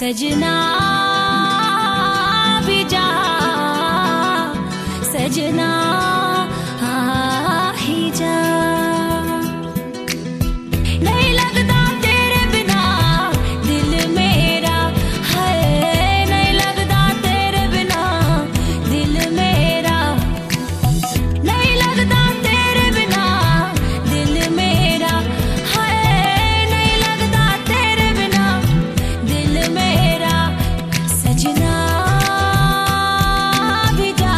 सजना भी जा, सजना आ ही जा। नहीं लगता तेरे बिना दिल मेरा है, नहीं लगता तेरे बिना दिल मेरा, नहीं लगता तेरे बिना दिल मेरा है, नहीं लगता तेरे बिना दिल मेरा। सजना भी जा,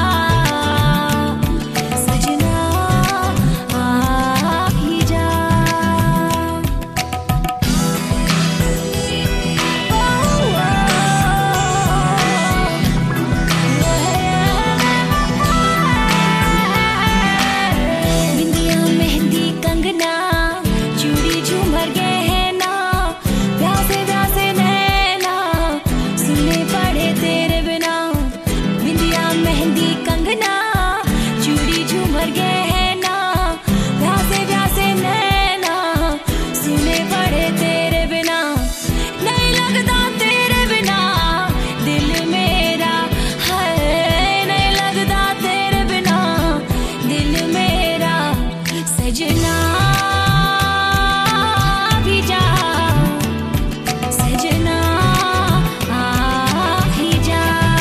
सजना आ ही जा। बिंदिया मेहंदी कंगना चूड़ी झूमर गहना, प्यासे प्यासे नैना सुनने पड़े तेरे बिना। बिंदिया मेहंदी कंगना चूड़ी झूमर गहना, प्यासे प्यासे नैना सुनने पड़े तेरे बिना। नहीं लगता तेरे बिना दिल मेरा है, नहीं लगता तेरे बिना दिल मेरा। सजना भी जा, सजना आ ही जा।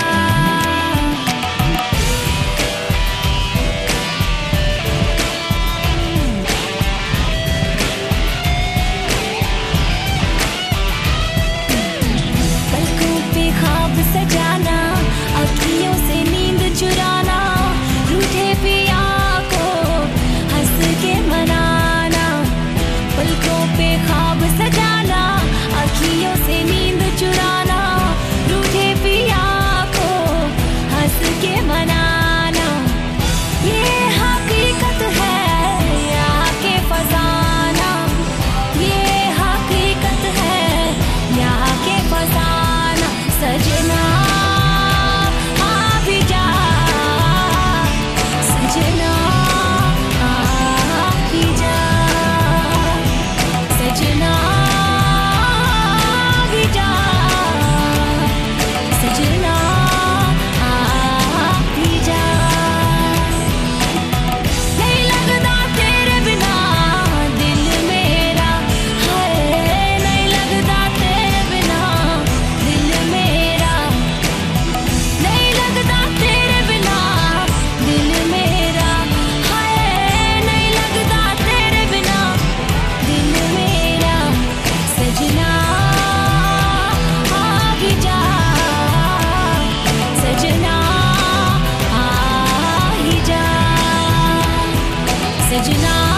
पलकों पे ख्वाब सजाना, अखियों से नींद चुराना, रूठे पिया को हंस के मनाना। पलकों पे ख्वाब सजाना, अखियों से नींद चुराना, रूठे पिया को हंस के मनाना। ये हकीकत है यहाँ के फसाना, ये हकीकत है यहाँ के फसाना। सजना आ भी जा, सजना आ ही जा, सजना भी जा, सजना आ ही जा। नहीं लगता तेरे बिना दिल मेरा है, नहीं लगता तेरे बिना दिल मेरा, नहीं लगता तेरे बिना दिल मेरा है, नहीं लगता तेरे बिना दिल मेरा। सजना आ भी जा, सजना आ ही जा, सजना।